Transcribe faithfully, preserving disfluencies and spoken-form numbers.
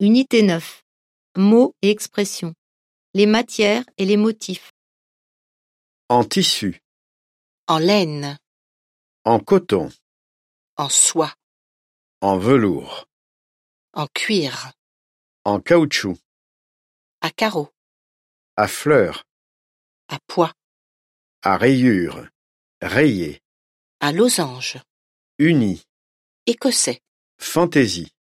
Unité neuf. Mots et expressions. Les matières et les motifs. En tissu, en laine, en coton, en soie, en velours, en cuir, en caoutchouc, à carreaux, à fleurs, à pois, à rayures, rayé, à losange, uni, écossais. fantaisie.